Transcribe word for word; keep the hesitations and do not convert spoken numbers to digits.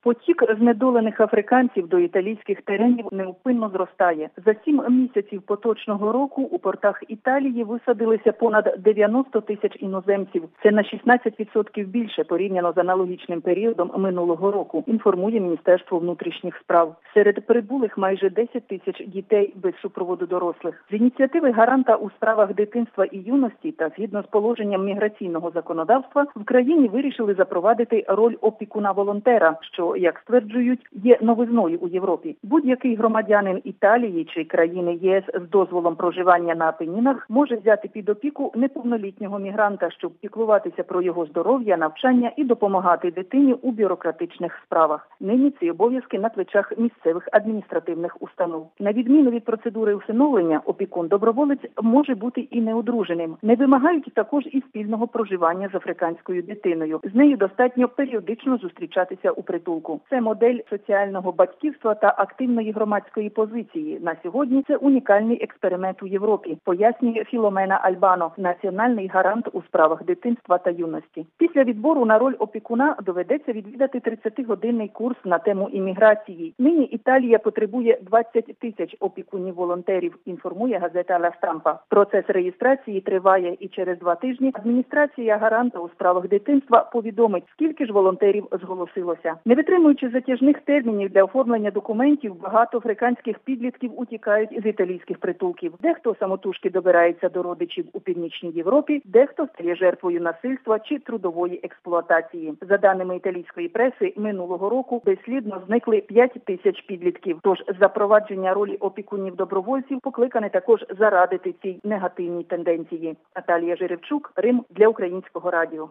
Потік знедолених африканців до італійських теренів невпинно зростає. За сім місяців поточного року у портах Італії висадилися понад дев'яносто тисяч іноземців. Це на шістнадцять відсотків більше порівняно з аналогічним періодом минулого року, інформує Міністерство внутрішніх справ. Серед прибулих майже десять тисяч дітей без супроводу дорослих. З ініціативи гаранта у справах дитинства і юності та згідно з положенням міграційного законодавства в країні вирішили запровадити роль опікуна-волонтера, що, як стверджують, є новизною у Європі. Будь-який громадянин Італії чи країни ЄС з дозволом проживання на Апенінах може взяти під опіку неповнолітнього мігранта, щоб піклуватися про його здоров'я, навчання і допомагати дитині у бюрократичних справах. Нині ці обов'язки на плечах місцевих адміністративних установ. На відміну від процедури усиновлення, опікун-доброволець може бути і неодруженим. Не вимагають також і спільного проживання з африканською дитиною. З нею достатньо періодично зустрічатися у притулку. Це модель соціального батьківства та активної громадської позиції. На сьогодні це унікальний експеримент у Європі, пояснює Філомена Альбано, національний гарант у справах дитинства та юності. Після відбору на роль опікуна доведеться відвідати тридцятигодинний курс на тему імміграції. Нині Італія потребує двадцять тисяч опікунів-волонтерів, інформує газета «Ла Стампа». Процес реєстрації триває і через два тижні адміністрація гаранта у справах дитинства повідомить, скільки ж волонтерів зголосилося. Не витримуючи затяжних термінів для оформлення документів, багато африканських підлітків утікають з італійських притулків. Дехто самотужки добирається до родичів у Північній Європі, дехто стає жертвою насильства чи трудової експлуатації. За даними італійської преси, минулого року безслідно зникли п'ять тисяч підлітків. Тож запровадження ролі опікунів-добровольців покликане також зарадити цій негативній тенденції. Наталія Жеревчук, Рим, для Українського радіо.